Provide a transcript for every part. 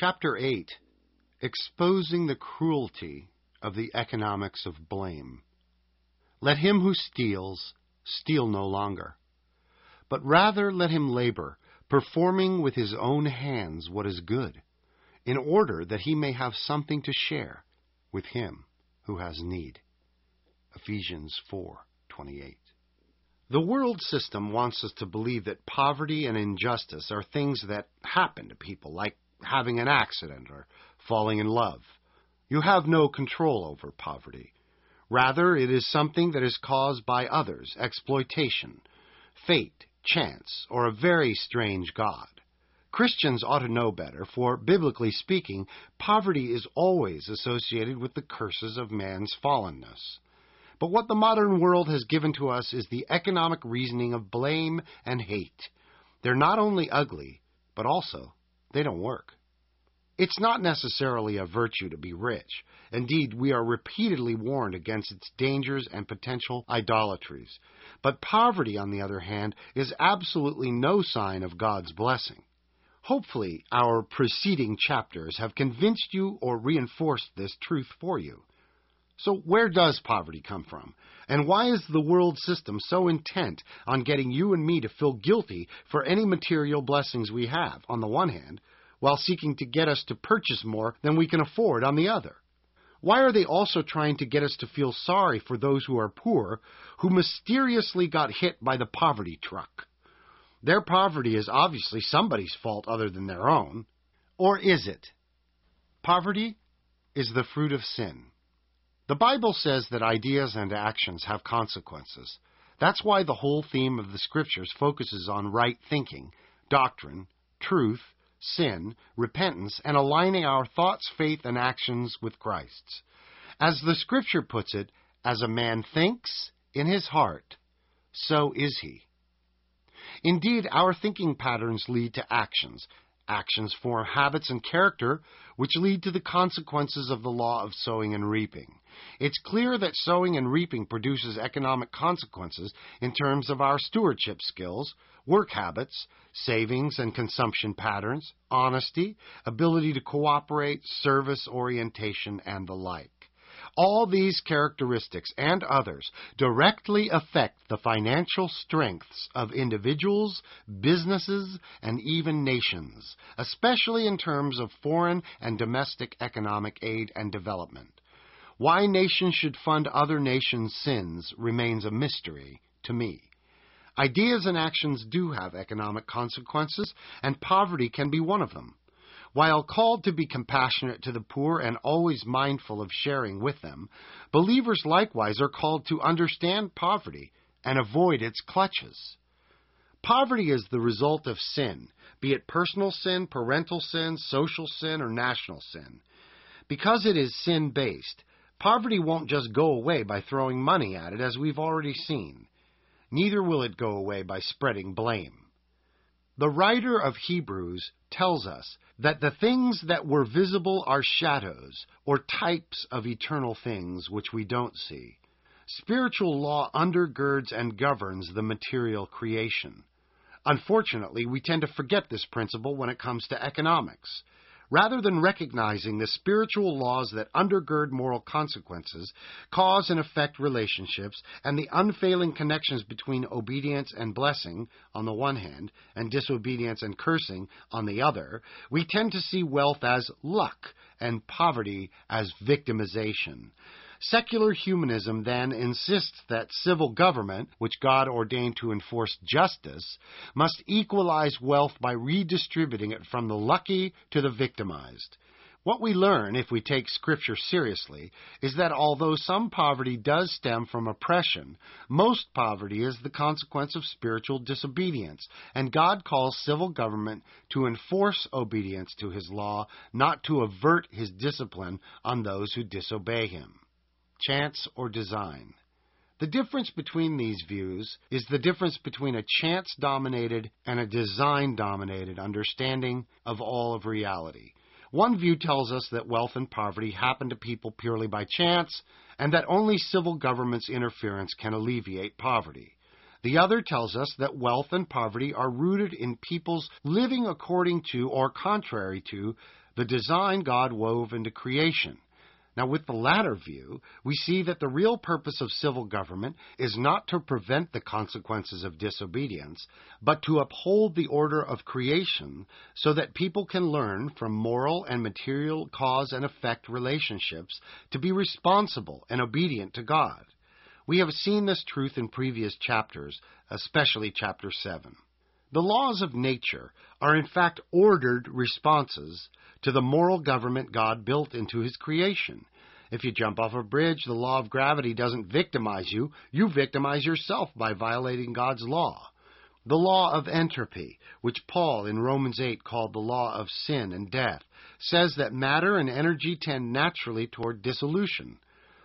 Chapter 8, Exposing the Cruelty of the Economics of Blame. Let him who steals, steal no longer, but rather let him labor, performing with his own hands what is good, in order that he may have something to share with him who has need. Ephesians 4:28. The world system wants us to believe that poverty and injustice are things that happen to people, like having an accident or falling in love. You have no control over poverty. Rather, it is something that is caused by others, exploitation, fate, chance, or a very strange God. Christians ought to know better, for, biblically speaking, poverty is always associated with the curses of man's fallenness. But what the modern world has given to us is the economic reasoning of blame and hate. They're not only ugly, but also they don't work. It's not necessarily a virtue to be rich. Indeed, we are repeatedly warned against its dangers and potential idolatries. But poverty, on the other hand, is absolutely no sign of God's blessing. Hopefully, our preceding chapters have convinced you or reinforced this truth for you. So where does poverty come from? And why is the world system so intent on getting you and me to feel guilty for any material blessings we have, on the one hand, while seeking to get us to purchase more than we can afford on the other? Why are they also trying to get us to feel sorry for those who are poor, who mysteriously got hit by the poverty truck? Their poverty is obviously somebody's fault other than their own. Or is it? Poverty is the fruit of sin. The Bible says that ideas and actions have consequences. That's why the whole theme of the Scriptures focuses on right thinking, doctrine, truth, sin, repentance, and aligning our thoughts, faith, and actions with Christ's. As the Scripture puts it, as a man thinks in his heart, so is he. Indeed, our thinking patterns lead to actions. Actions form habits and character, which lead to the consequences of the law of sowing and reaping. It's clear that sowing and reaping produces economic consequences in terms of our stewardship skills, work habits, savings and consumption patterns, honesty, ability to cooperate, service orientation, and the like. All these characteristics and others directly affect the financial strengths of individuals, businesses, and even nations, especially in terms of foreign and domestic economic aid and development. Why nations should fund other nations' sins remains a mystery to me. Ideas and actions do have economic consequences, and poverty can be one of them. While called to be compassionate to the poor and always mindful of sharing with them, believers likewise are called to understand poverty and avoid its clutches. Poverty is the result of sin, be it personal sin, parental sin, social sin, or national sin. Because it is sin-based, poverty won't just go away by throwing money at it, as we've already seen. Neither will it go away by spreading blame. The writer of Hebrews tells us that the things that were visible are shadows, or types of eternal things which we don't see. Spiritual law undergirds and governs the material creation. Unfortunately, we tend to forget this principle when it comes to economics. Rather than recognizing the spiritual laws that undergird moral consequences, cause and affect relationships, and the unfailing connections between obedience and blessing on the one hand, and disobedience and cursing on the other, we tend to see wealth as luck and poverty as victimization. Secular humanism then insists that civil government, which God ordained to enforce justice, must equalize wealth by redistributing it from the lucky to the victimized. What we learn, if we take Scripture seriously, is that although some poverty does stem from oppression, most poverty is the consequence of spiritual disobedience, and God calls civil government to enforce obedience to His law, not to avert His discipline on those who disobey Him. Chance or design. The difference between these views is the difference between a chance-dominated and a design-dominated understanding of all of reality. One view tells us that wealth and poverty happen to people purely by chance, and that only civil government's interference can alleviate poverty. The other tells us that wealth and poverty are rooted in people's living according to or contrary to the design God wove into creation. Now, with the latter view, we see that the real purpose of civil government is not to prevent the consequences of disobedience, but to uphold the order of creation so that people can learn from moral and material cause and effect relationships to be responsible and obedient to God. We have seen this truth in previous chapters, especially chapter 7. The laws of nature are in fact ordered responses to the moral government God built into his creation. If you jump off a bridge, the law of gravity doesn't victimize you. You victimize yourself by violating God's law. The law of entropy, which Paul in Romans 8 called the law of sin and death, says that matter and energy tend naturally toward dissolution.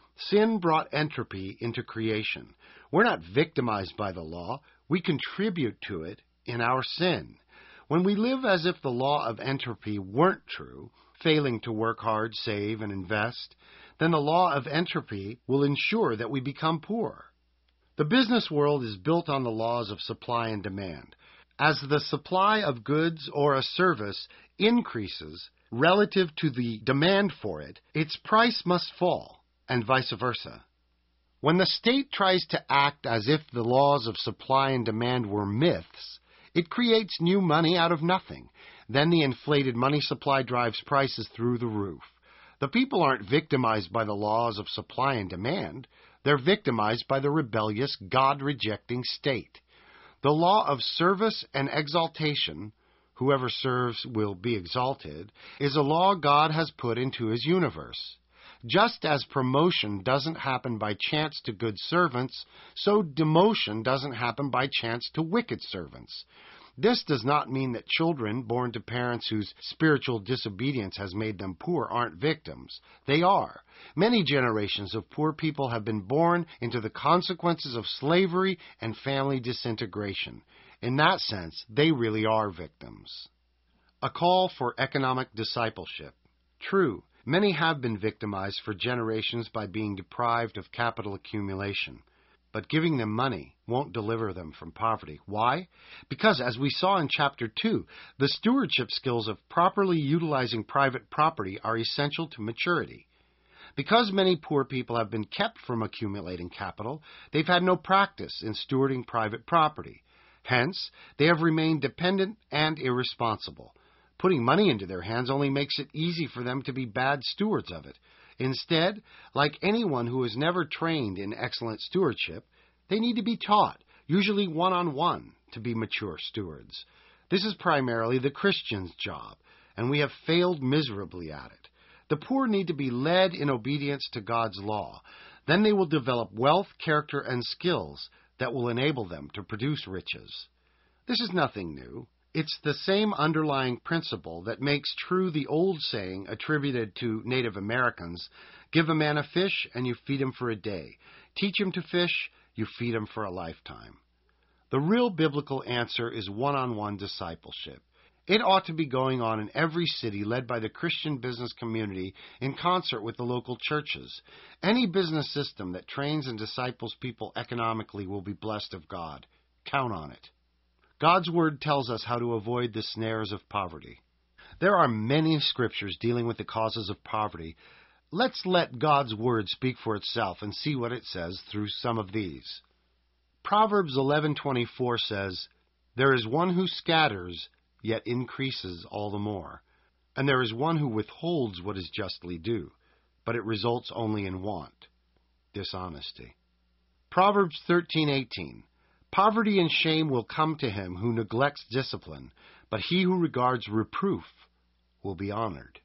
Sin brought entropy into creation. We're not victimized by the law. We contribute to it in our sin. When we live as if the law of entropy weren't true, failing to work hard, save, and invest, then the law of entropy will ensure that we become poor. The business world is built on the laws of supply and demand. As the supply of goods or a service increases relative to the demand for it, its price must fall, and vice versa. When the state tries to act as if the laws of supply and demand were myths, it creates new money out of nothing. Then the inflated money supply drives prices through the roof. The people aren't victimized by the laws of supply and demand. They're victimized by the rebellious, God-rejecting state. The law of service and exaltation, whoever serves will be exalted, is a law God has put into his universe. Just as promotion doesn't happen by chance to good servants, so demotion doesn't happen by chance to wicked servants. This does not mean that children born to parents whose spiritual disobedience has made them poor aren't victims. They are. Many generations of poor people have been born into the consequences of slavery and family disintegration. In that sense, they really are victims. A call for economic discipleship. True. Many have been victimized for generations by being deprived of capital accumulation. But giving them money won't deliver them from poverty. Why? Because, as we saw in Chapter 2, the stewardship skills of properly utilizing private property are essential to maturity. Because many poor people have been kept from accumulating capital, they've had no practice in stewarding private property. Hence, they have remained dependent and irresponsible. Putting money into their hands only makes it easy for them to be bad stewards of it. Instead, like anyone who is never trained in excellent stewardship, they need to be taught, usually one-on-one, to be mature stewards. This is primarily the Christian's job, and we have failed miserably at it. The poor need to be led in obedience to God's law. Then they will develop wealth, character, and skills that will enable them to produce riches. This is nothing new. It's the same underlying principle that makes true the old saying attributed to Native Americans, "Give a man a fish and you feed him for a day. Teach him to fish, you feed him for a lifetime." The real biblical answer is one-on-one discipleship. It ought to be going on in every city led by the Christian business community in concert with the local churches. Any business system that trains and disciples people economically will be blessed of God. Count on it. God's Word tells us how to avoid the snares of poverty. There are many scriptures dealing with the causes of poverty. Let's let God's Word speak for itself and see what it says through some of these. Proverbs 11:24 says, "There is one who scatters, yet increases all the more. And there is one who withholds what is justly due, but it results only in want." Dishonesty. Proverbs 13:18. "Poverty and shame will come to him who neglects discipline, but he who regards reproof will be honored."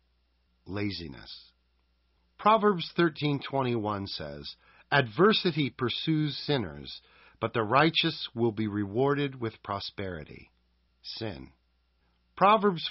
Laziness. Proverbs 13:21 says, "Adversity pursues sinners, but the righteous will be rewarded with prosperity." Sin. Proverbs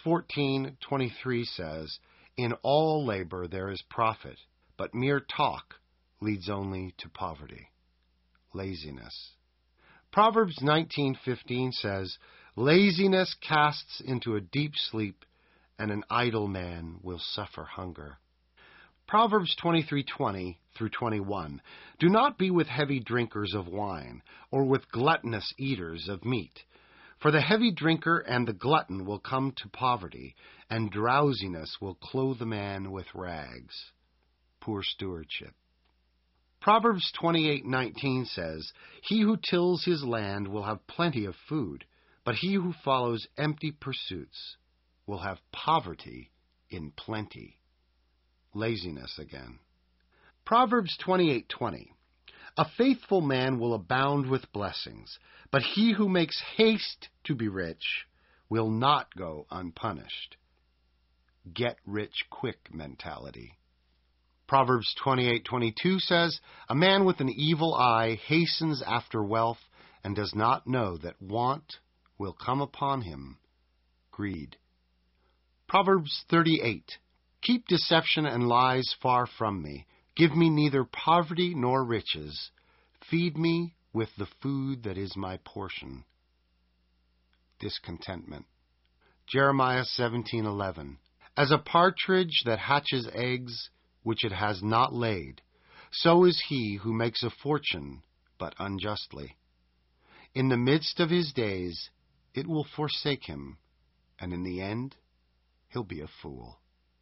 14:23 says, "In all labor there is profit, but mere talk leads only to poverty." Laziness. Proverbs 19:15 says, "Laziness casts into a deep sleep, and an idle man will suffer hunger." Proverbs 23:20 through 21. Do not be with heavy drinkers of wine, or with gluttonous eaters of meat. For the heavy drinker and the glutton will come to poverty, and drowsiness will clothe a man with rags. Poor stewardship. Proverbs 28:19 says, He who tills his land will have plenty of food, but he who follows empty pursuits will have poverty in plenty. Laziness again. Proverbs 28:20. A faithful man will abound with blessings, but he who makes haste to be rich will not go unpunished. Get rich quick mentality. Proverbs 28:22 says, A man with an evil eye hastens after wealth and does not know that want will come upon him. Greed. Proverbs 38. Keep deception and lies far from me. Give me neither poverty nor riches. Feed me with the food that is my portion. Discontentment. Jeremiah 17:11. As a partridge that hatches eggs which it has not laid, so is he who makes a fortune, but unjustly. In the midst of his days it will forsake him, and in the end he'll be a fool.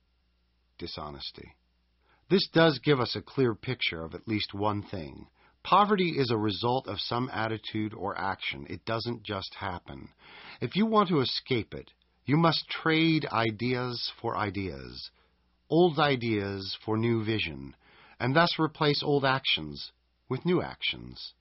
Dishonesty. This does give us a clear picture of at least one thing. Poverty is a result of some attitude or action. It doesn't just happen. If you want to escape it, you must trade ideas for ideas, old ideas for new vision, and thus replace old actions with new actions.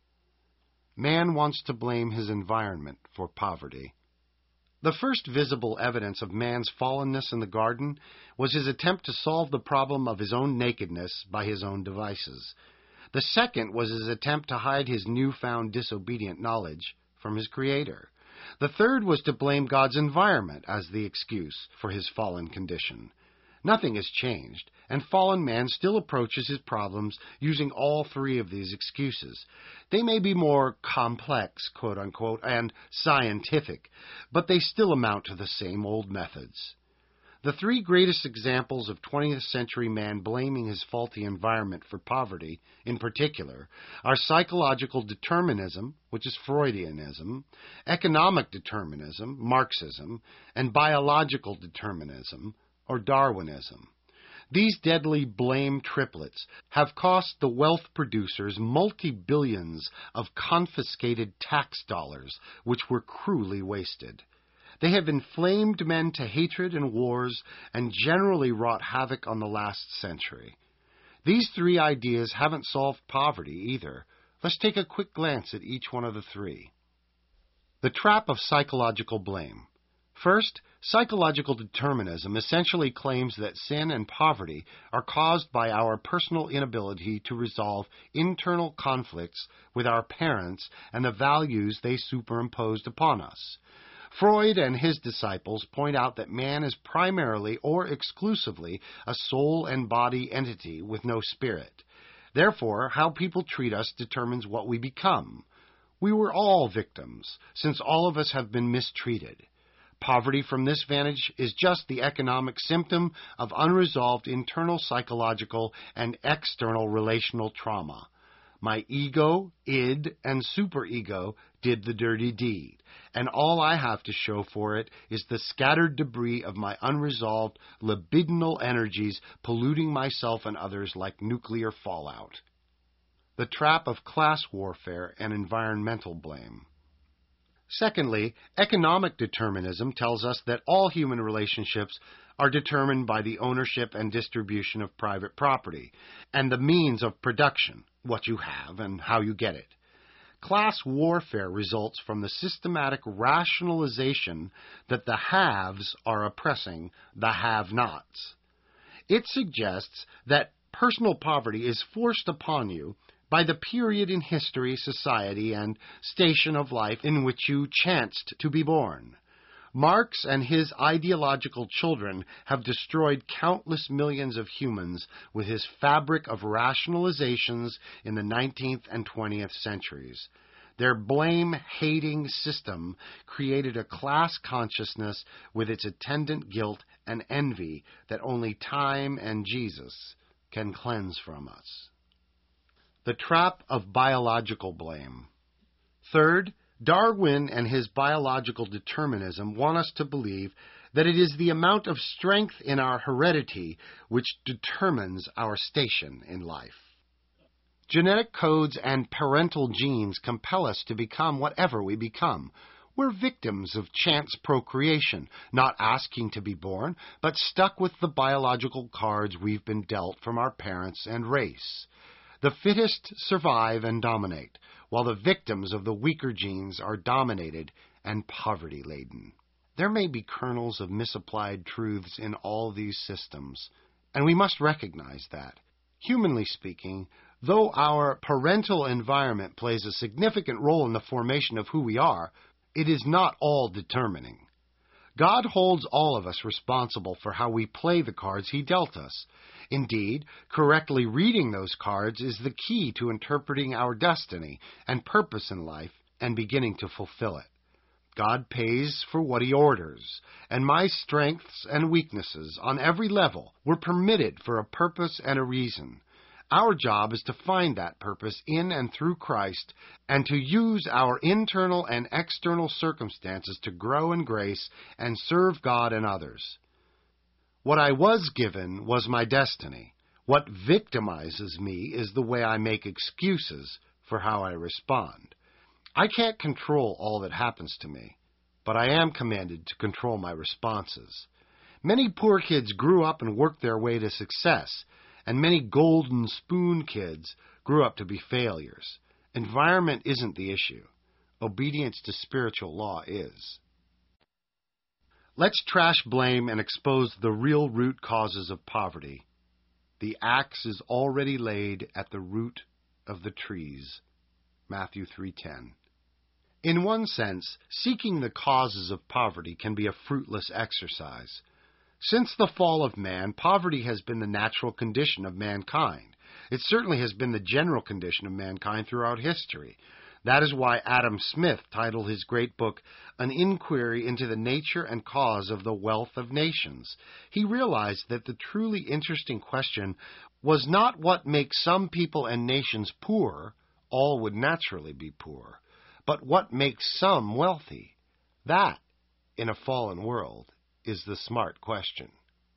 Man wants to blame his environment for poverty. The first visible evidence of man's fallenness in the garden was his attempt to solve the problem of his own nakedness by his own devices. The second was his attempt to hide his newfound disobedient knowledge from his Creator. The third was to blame God's environment as the excuse for his fallen condition. Nothing has changed, and fallen man still approaches his problems using all three of these excuses. They may be more complex, quote-unquote, and scientific, but they still amount to the same old methods. The three greatest examples of 20th century man blaming his faulty environment for poverty, in particular, are psychological determinism, which is Freudianism, economic determinism, Marxism, and biological determinism, or Darwinism. These deadly blame triplets have cost the wealth producers multi-billions of confiscated tax dollars, which were cruelly wasted. They have inflamed men to hatred and wars and generally wrought havoc on the last century. These three ideas haven't solved poverty either. Let's take a quick glance at each one of the three. The trap of psychological blame. First, psychological determinism essentially claims that sin and poverty are caused by our personal inability to resolve internal conflicts with our parents and the values they superimposed upon us. Freud and his disciples point out that man is primarily or exclusively a soul and body entity with no spirit. Therefore, how people treat us determines what we become. We were all victims, since all of us have been mistreated. Poverty from this vantage is just the economic symptom of unresolved internal psychological and external relational trauma. My ego, id, and superego did the dirty deed, and all I have to show for it is the scattered debris of my unresolved libidinal energies polluting myself and others like nuclear fallout. The trap of class warfare and environmental blame. Secondly, economic determinism tells us that all human relationships are determined by the ownership and distribution of private property, and the means of production, what you have and how you get it. Class warfare results from the systematic rationalization that the haves are oppressing the have-nots. It suggests that personal poverty is forced upon you by the period in history, society, and station of life in which you chanced to be born. Marx and his ideological children have destroyed countless millions of humans with his fabric of rationalizations in the 19th and 20th centuries. Their blame-hating system created a class consciousness with its attendant guilt and envy that only time and Jesus can cleanse from us. The trap of biological blame. Third, Darwin and his biological determinism want us to believe that it is the amount of strength in our heredity which determines our station in life. Genetic codes and parental genes compel us to become whatever we become. We're victims of chance procreation, not asking to be born, but stuck with the biological cards we've been dealt from our parents and race. The fittest survive and dominate, while the victims of the weaker genes are dominated and poverty-laden. There may be kernels of misapplied truths in all these systems, and we must recognize that. Humanly speaking, though our parental environment plays a significant role in the formation of who we are, it is not all determining. God holds all of us responsible for how we play the cards He dealt us. Indeed, correctly reading those cards is the key to interpreting our destiny and purpose in life and beginning to fulfill it. God pays for what He orders, and my strengths and weaknesses on every level were permitted for a purpose and a reason. Our job is to find that purpose in and through Christ and to use our internal and external circumstances to grow in grace and serve God and others. What I was given was my destiny. What victimizes me is the way I make excuses for how I respond. I can't control all that happens to me, but I am commanded to control my responses. Many poor kids grew up and worked their way to success, and many golden spoon kids grew up to be failures. Environment isn't the issue. Obedience to spiritual law is. Let's trash blame and expose the real root causes of poverty. The axe is already laid at the root of the trees. Matthew 3:10. In one sense, seeking the causes of poverty can be a fruitless exercise. Since the fall of man, poverty has been the natural condition of mankind. It certainly has been the general condition of mankind throughout history. That is why Adam Smith titled his great book, An Inquiry into the Nature and Cause of the Wealth of Nations. He realized that the truly interesting question was not what makes some people and nations poor, all would naturally be poor, but what makes some wealthy. That, in a fallen world, is the smart question.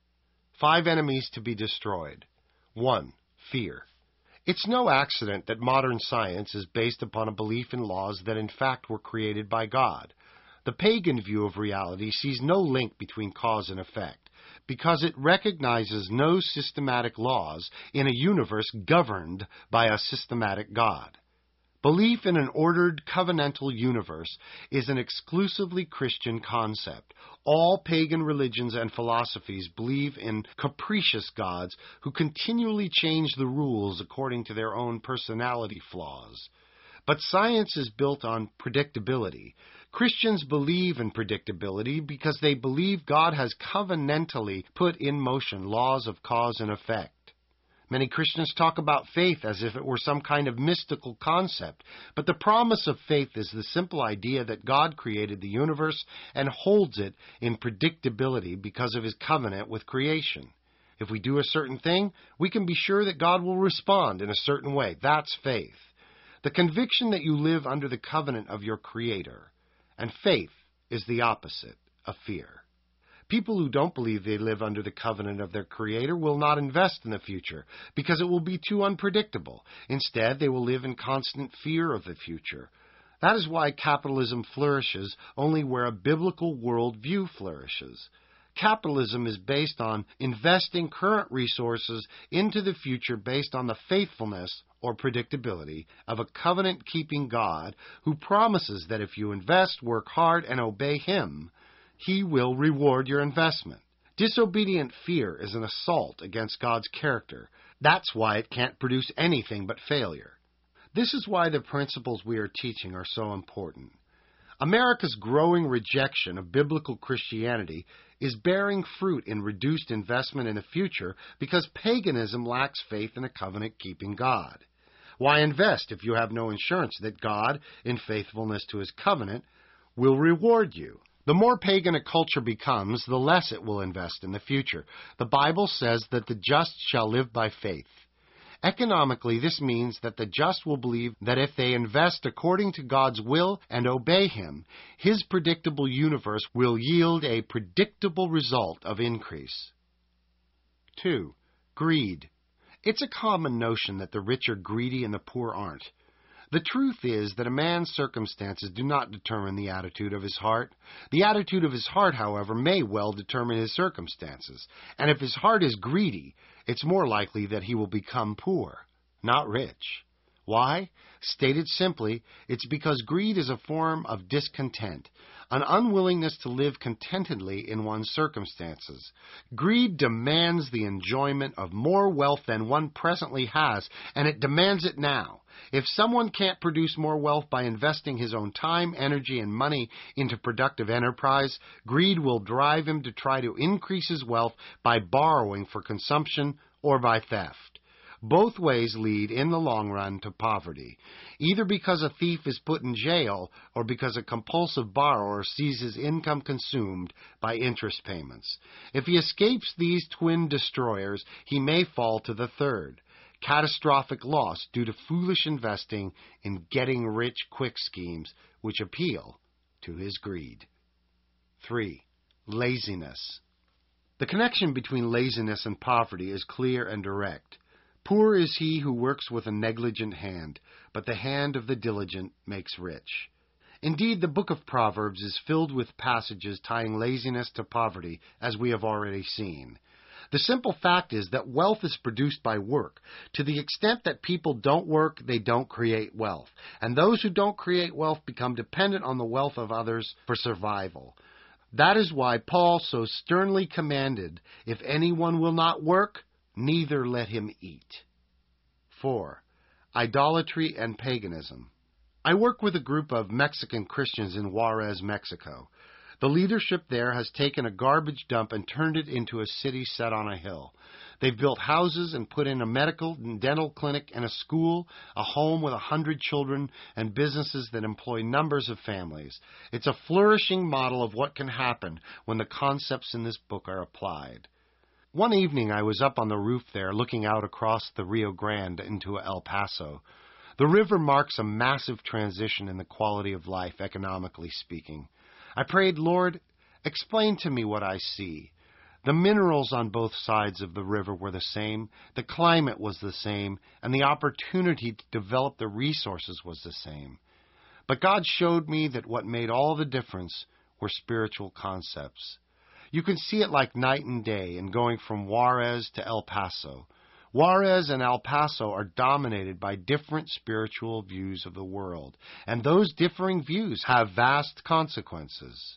5 enemies to be destroyed. 1. Fear. It's no accident that modern science is based upon a belief in laws that in fact were created by God. The pagan view of reality sees no link between cause and effect, because it recognizes no systematic laws in a universe governed by a systematic God. Belief in an ordered covenantal universe is an exclusively Christian concept. All pagan religions and philosophies believe in capricious gods who continually change the rules according to their own personality flaws. But science is built on predictability. Christians believe in predictability because they believe God has covenantally put in motion laws of cause and effect. Many Christians talk about faith as if it were some kind of mystical concept, but the promise of faith is the simple idea that God created the universe and holds it in predictability because of His covenant with creation. If we do a certain thing, we can be sure that God will respond in a certain way. That's faith. The conviction that you live under the covenant of your Creator. And faith is the opposite of fear. People who don't believe they live under the covenant of their Creator will not invest in the future because it will be too unpredictable. Instead, they will live in constant fear of the future. That is why capitalism flourishes only where a biblical worldview flourishes. Capitalism is based on investing current resources into the future based on the faithfulness or predictability of a covenant-keeping God who promises that if you invest, work hard, and obey Him, He will reward your investment. Disobedient fear is an assault against God's character. That's why it can't produce anything but failure. This is why the principles we are teaching are so important. America's growing rejection of biblical Christianity is bearing fruit in reduced investment in the future because paganism lacks faith in a covenant-keeping God. Why invest if you have no assurance that God, in faithfulness to His covenant, will reward you? The more pagan a culture becomes, the less it will invest in the future. The Bible says that the just shall live by faith. Economically, this means that the just will believe that if they invest according to God's will and obey Him, His predictable universe will yield a predictable result of increase. 2. Greed. It's a common notion that the rich are greedy and the poor aren't. The truth is that a man's circumstances do not determine the attitude of his heart. The attitude of his heart, however, may well determine his circumstances. And if his heart is greedy, it's more likely that he will become poor, not rich. Why? Stated simply, it's because greed is a form of discontent, an unwillingness to live contentedly in one's circumstances. Greed demands the enjoyment of more wealth than one presently has, and it demands it now. If someone can't produce more wealth by investing his own time, energy, and money into productive enterprise, greed will drive him to try to increase his wealth by borrowing for consumption or by theft. Both ways lead, in the long run, to poverty, either because a thief is put in jail or because a compulsive borrower sees his income consumed by interest payments. If he escapes these twin destroyers, he may fall to the third, catastrophic loss due to foolish investing in getting-rich-quick schemes which appeal to his greed. 3. Laziness. The connection between laziness and poverty is clear and direct. Poor is he who works with a negligent hand, but the hand of the diligent makes rich. Indeed, the book of Proverbs is filled with passages tying laziness to poverty, as we have already seen. The simple fact is that wealth is produced by work. To the extent that people don't work, they don't create wealth. And those who don't create wealth become dependent on the wealth of others for survival. That is why Paul so sternly commanded, if anyone will not work, neither let him eat. 4. Idolatry and paganism. I work with a group of Mexican Christians in Juarez, Mexico. The leadership there has taken a garbage dump and turned it into a city set on a hill. They've built houses and put in a medical and dental clinic and a school, a home with 100 children, and businesses that employ numbers of families. It's a flourishing model of what can happen when the concepts in this book are applied. One evening I was up on the roof there looking out across the Rio Grande into El Paso. The river marks a massive transition in the quality of life, economically speaking. I prayed, Lord, explain to me what I see. The minerals on both sides of the river were the same, the climate was the same, and the opportunity to develop the resources was the same. But God showed me that what made all the difference were spiritual concepts. You can see it like night and day in going from Juarez to El Paso. Juarez and El Paso are dominated by different spiritual views of the world, and those differing views have vast consequences.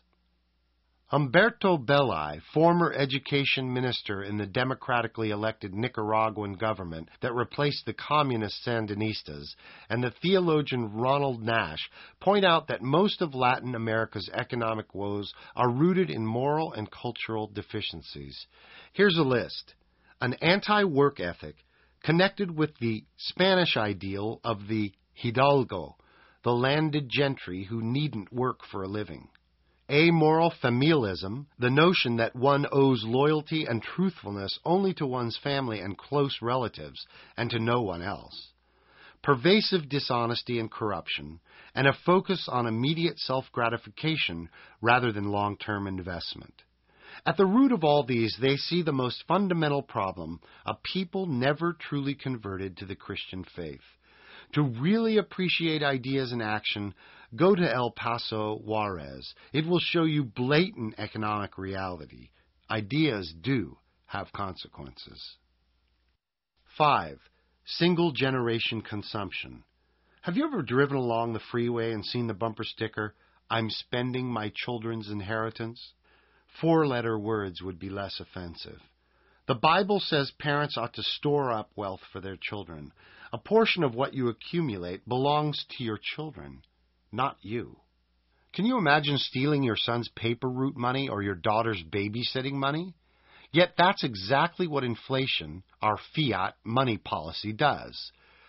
Humberto Belli, former education minister in the democratically elected Nicaraguan government that replaced the communist Sandinistas, and the theologian Ronald Nash point out that most of Latin America's economic woes are rooted in moral and cultural deficiencies. Here's a list. An anti-work ethic connected with the Spanish ideal of the hidalgo, the landed gentry who needn't work for a living. Amoral familialism, the notion that one owes loyalty and truthfulness only to one's family and close relatives and to no one else. Pervasive dishonesty and corruption, and a focus on immediate self-gratification rather than long-term investment. At the root of all these, they see the most fundamental problem, a people never truly converted to the Christian faith. To really appreciate ideas in action, go to El Paso, Juarez. It will show you blatant economic reality. Ideas do have consequences. 5. Single-generation consumption. Have you ever driven along the freeway and seen the bumper sticker, "I'm spending my children's inheritance"? 4-letter words would be less offensive. The Bible says parents ought to store up wealth for their children. A portion of what you accumulate belongs to your children, not you. Can you imagine stealing your son's paper route money or your daughter's babysitting money? Yet that's exactly what inflation, our fiat money policy, does.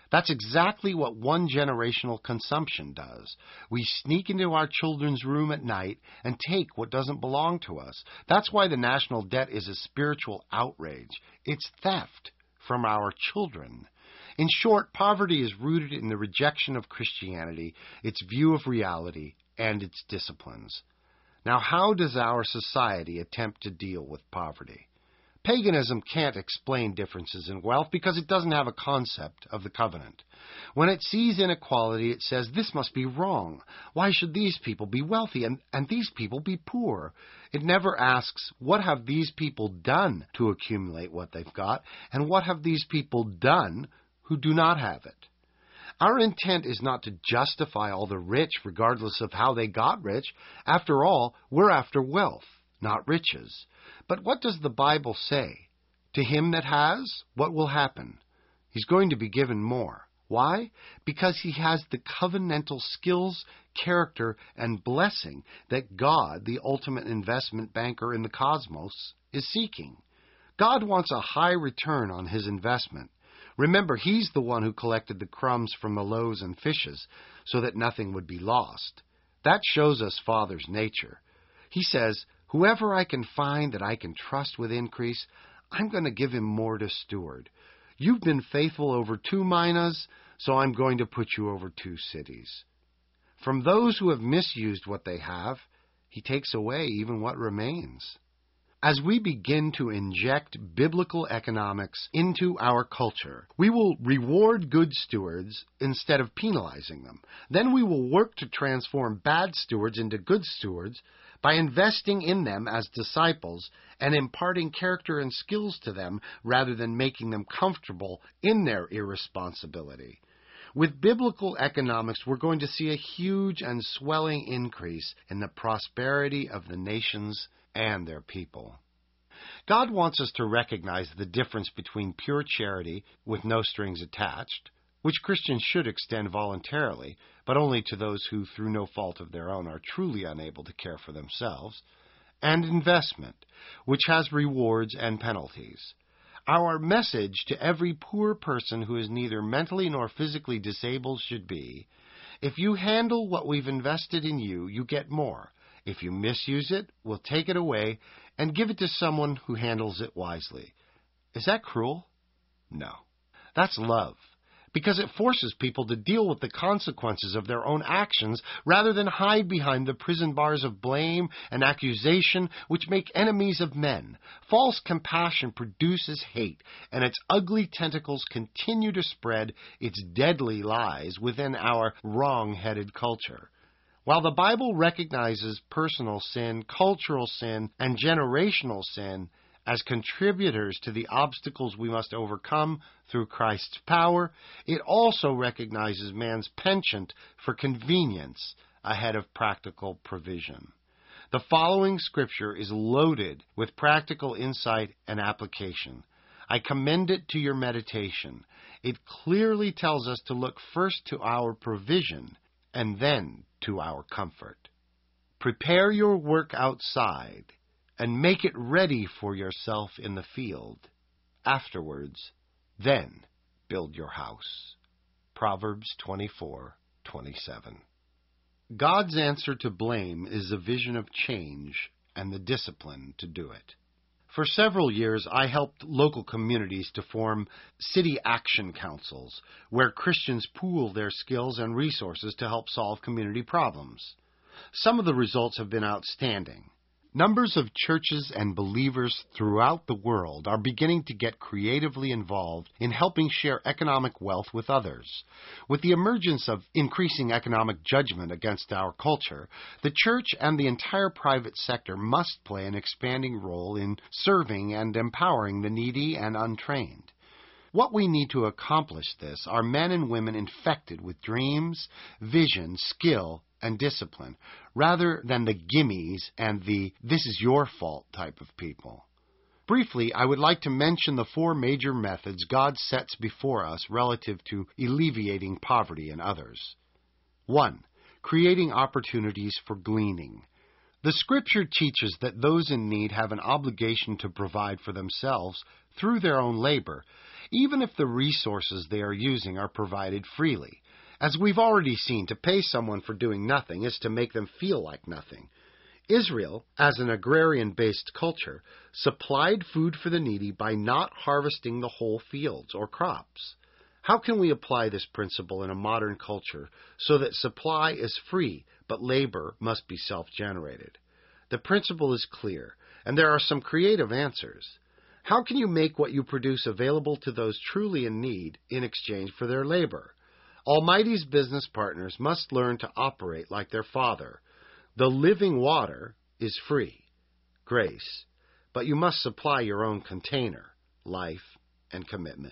That's exactly what one generational consumption does. We sneak into our children's room at night and take what doesn't belong to us. That's why the national debt is a spiritual outrage. It's theft from our children. In short, poverty is rooted in the rejection of Christianity, its view of reality, and its disciplines. Now, how does our society attempt to deal with poverty? Paganism can't explain differences in wealth because it doesn't have a concept of the covenant. When it sees inequality, it says, this must be wrong. Why should these people be wealthy and these people be poor? It never asks, what have these people done to accumulate what they've got, and what have these people done who do not have it? Our intent is not to justify all the rich regardless of how they got rich. After all, we're after wealth, not riches. But what does the Bible say? To him that has, what will happen? He's going to be given more. Why? Because he has the covenantal skills, character, and blessing that God, the ultimate investment banker in the cosmos, is seeking. God wants a high return on his investment. Remember, he's the one who collected the crumbs from the loaves and fishes so that nothing would be lost. That shows us Father's nature. He says, whoever I can find that I can trust with increase, I'm going to give him more to steward. You've been faithful over 2 minas, so I'm going to put you over 2 cities. From those who have misused what they have, he takes away even what remains. As we begin to inject biblical economics into our culture, we will reward good stewards instead of penalizing them. Then we will work to transform bad stewards into good stewards by investing in them as disciples and imparting character and skills to them rather than making them comfortable in their irresponsibility. With biblical economics, we're going to see a huge and swelling increase in the prosperity of the nations and their people. God wants us to recognize the difference between pure charity with no strings attached, which Christians should extend voluntarily, but only to those who, through no fault of their own, are truly unable to care for themselves, and investment, which has rewards and penalties. Our message to every poor person who is neither mentally nor physically disabled should be, if you handle what we've invested in you, you get more. If you misuse it, we'll take it away and give it to someone who handles it wisely. Is that cruel? No. That's love, because it forces people to deal with the consequences of their own actions rather than hide behind the prison bars of blame and accusation which make enemies of men. False compassion produces hate, and its ugly tentacles continue to spread its deadly lies within our wrong-headed culture. While the Bible recognizes personal sin, cultural sin, and generational sin as contributors to the obstacles we must overcome through Christ's power, it also recognizes man's penchant for convenience ahead of practical provision. The following scripture is loaded with practical insight and application. I commend it to your meditation. It clearly tells us to look first to our provision and then to our comfort. Prepare your work outside and make it ready for yourself in the field. Afterwards, then build your house. Proverbs 24:27. God's answer to blame is a vision of change and the discipline to do it. For several years, I helped local communities to form city action councils, where Christians pool their skills and resources to help solve community problems. Some of the results have been outstanding. Numbers of churches and believers throughout the world are beginning to get creatively involved in helping share economic wealth with others. With the emergence of increasing economic judgment against our culture, the church and the entire private sector must play an expanding role in serving and empowering the needy and untrained. What we need to accomplish this are men and women infected with dreams, vision, skill, and discipline, rather than the gimmies and the this is your fault type of people. Briefly, I would like to mention the 4 major methods God sets before us relative to alleviating poverty in others. 1. Creating opportunities for gleaning. The Scripture teaches that those in need have an obligation to provide for themselves through their own labor. even if the resources they are using are provided freely. As we've already seen, to pay someone for doing nothing is to make them feel like nothing. Israel, as an agrarian-based culture, supplied food for the needy by not harvesting the whole fields or crops. How can we apply this principle in a modern culture so that supply is free, but labor must be self-generated? The principle is clear, and there are some creative answers. How can you make what you produce available to those truly in need in exchange for their labor? Almighty's business partners must learn to operate like their Father. The living water is free, grace, but you must supply your own container, life and commitment.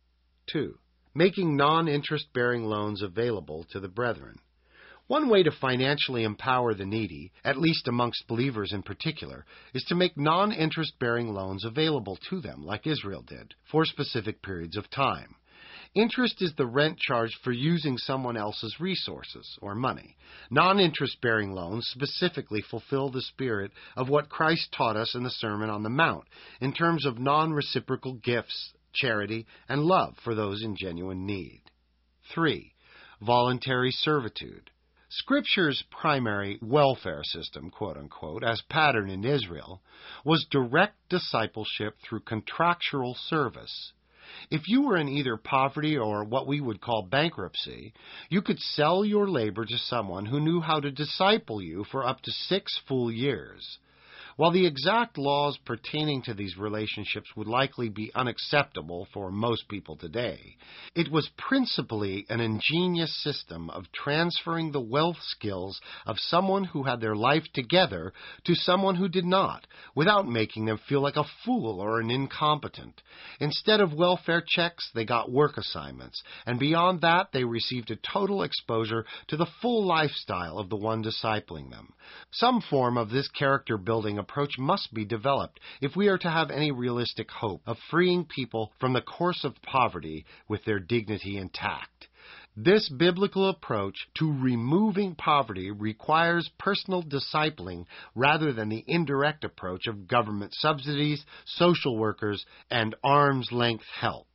2. Making non-interest-bearing loans available to the brethren. One way to financially empower the needy, at least amongst believers in particular, is to make non-interest-bearing loans available to them, like Israel did, for specific periods of time. Interest is the rent charged for using someone else's resources, or money. Non-interest-bearing loans specifically fulfill the spirit of what Christ taught us in the Sermon on the Mount, in terms of non-reciprocal gifts, charity, and love for those in genuine need. 3. Voluntary servitude. Scripture's primary welfare system, quote-unquote, as patterned in Israel, was direct discipleship through contractual service. If you were in either poverty or what we would call bankruptcy, you could sell your labor to someone who knew how to disciple you for up to 6 full years. While the exact laws pertaining to these relationships would likely be unacceptable for most people today, it was principally an ingenious system of transferring the wealth skills of someone who had their life together to someone who did not, without making them feel like a fool or an incompetent. Instead of welfare checks, they got work assignments, and beyond that, they received a total exposure to the full lifestyle of the one discipling them. Some form of this character-building approach must be developed if we are to have any realistic hope of freeing people from the course of poverty with their dignity intact. This biblical approach to removing poverty requires personal discipling rather than the indirect approach of government subsidies, social workers, and arm's-length help.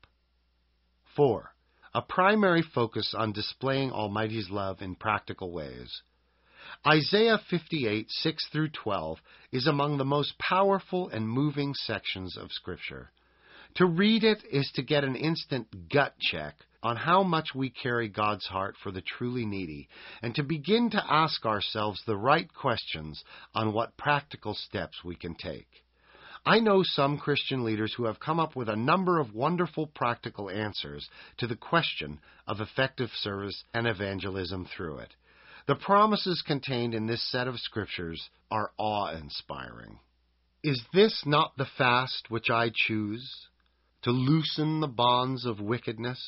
4. A primary focus on displaying Almighty's love in practical ways. Isaiah 58, 6-12 is among the most powerful and moving sections of Scripture. To read it is to get an instant gut check on how much we carry God's heart for the truly needy, and to begin to ask ourselves the right questions on what practical steps we can take. I know some Christian leaders who have come up with a number of wonderful practical answers to the question of effective service and evangelism through it. The promises contained in this set of scriptures are awe-inspiring. Is this not the fast which I choose? To loosen the bonds of wickedness,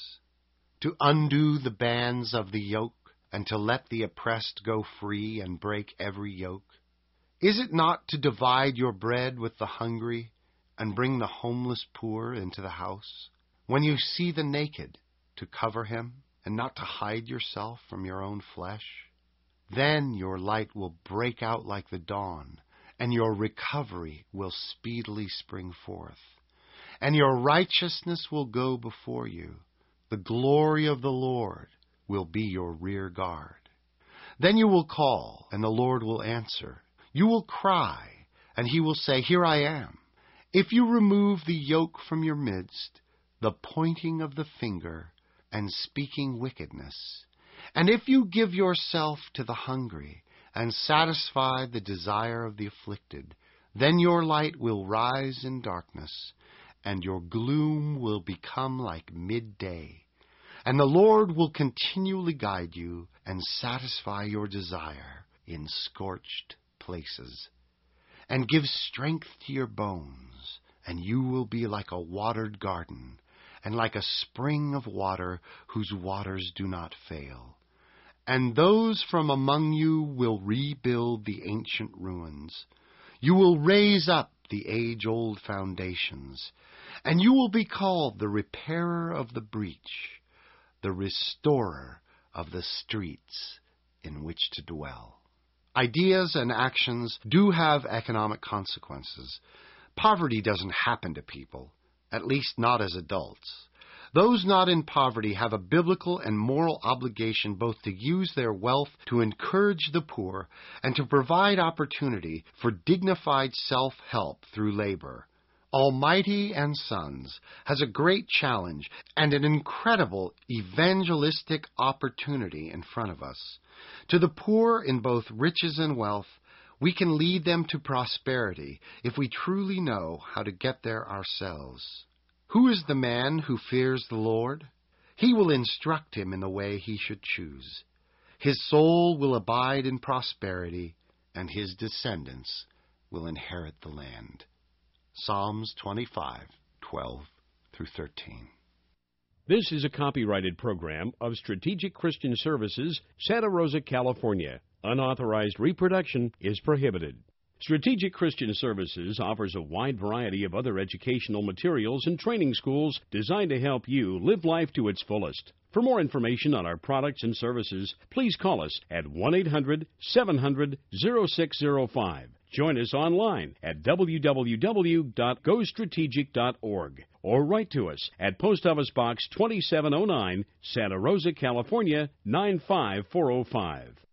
to undo the bands of the yoke, and to let the oppressed go free and break every yoke? Is it not to divide your bread with the hungry and bring the homeless poor into the house? When you see the naked, to cover him and not to hide yourself from your own flesh? Then your light will break out like the dawn, and your recovery will speedily spring forth. And your righteousness will go before you. The glory of the Lord will be your rear guard. Then you will call, and the Lord will answer. You will cry, and he will say, Here I am. If you remove the yoke from your midst, the pointing of the finger, and speaking wickedness, and if you give yourself to the hungry, and satisfy the desire of the afflicted, then your light will rise in darkness, and your gloom will become like midday. And the Lord will continually guide you and satisfy your desire in scorched places, and give strength to your bones, and you will be like a watered garden, and like a spring of water whose waters do not fail. And those from among you will rebuild the ancient ruins. You will raise up the age-old foundations, and you will be called the repairer of the breach, the restorer of the streets in which to dwell. Ideas and actions do have economic consequences. Poverty doesn't happen to people, at least not as adults. Those not in poverty have a biblical and moral obligation both to use their wealth to encourage the poor and to provide opportunity for dignified self-help through labor. Almighty and Sons has a great challenge and an incredible evangelistic opportunity in front of us. To the poor in both riches and wealth, we can lead them to prosperity if we truly know how to get there ourselves. Who is the man who fears the Lord? He will instruct him in the way he should choose. His soul will abide in prosperity, and his descendants will inherit the land. Psalms 25:12-13. This is a copyrighted program of Strategic Christian Services, Santa Rosa, California. Unauthorized reproduction is prohibited. Strategic Christian Services offers a wide variety of other educational materials and training schools designed to help you live life to its fullest. For more information on our products and services, please call us at 1-800-700-0605. Join us online at www.gostrategic.org or write to us at Post Office Box 2709, Santa Rosa, California 95405.